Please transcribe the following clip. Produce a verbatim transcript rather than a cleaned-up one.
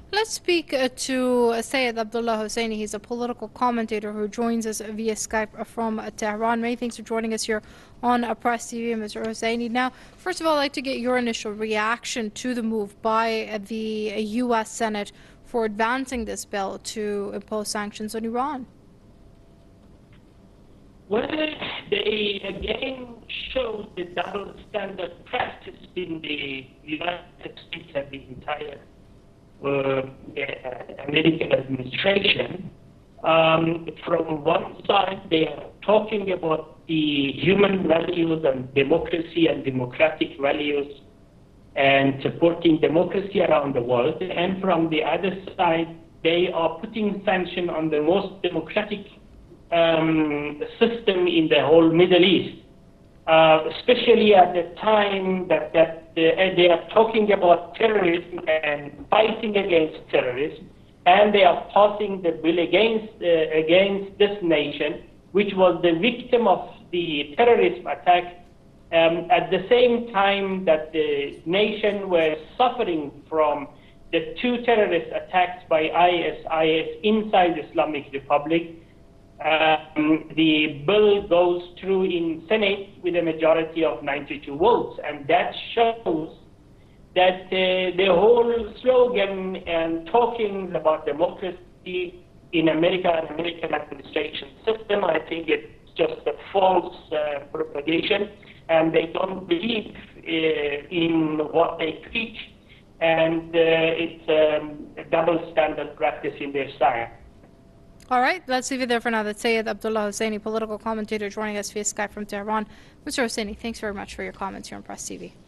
Let's speak uh, to uh, Sayed Abdullah Husseini. He's a political commentator who joins us via Skype from uh, Tehran. Many thanks for joining us here on uh, Press T V, Mister Husseini. Now, first of all, I'd like to get your initial reaction to the move by uh, the uh, U S Senate for advancing this bill to impose sanctions on Iran. Well, they again showed the double standard practiced in the United States and the entire uh, American administration. Um, from one side, they are talking about the human values and democracy and democratic values and supporting democracy around the world. And from the other side, they are putting sanction on the most democratic um, system in the whole Middle East, uh, especially at the time that, that uh, they are talking about terrorism and fighting against terrorism, and they are passing the bill against, uh, against this nation, which was the victim of the terrorism attack, um, at the same time that the nation was suffering from the two terrorist attacks by I S I S inside the Islamic Republic. Um, the bill goes through in Senate with a majority of ninety-two votes, and that shows that uh, the whole slogan and talking about democracy in America and American administration system, I think it's just a false uh, propagation, and they don't believe uh, in what they preach, and uh, it's um, a double standard practice in their side. All right, let's leave it there for now. That's Sayed Abdullah Husseini, political commentator, joining us via Skype from Tehran. Mister Husseini, thanks very much for your comments here on Press T V.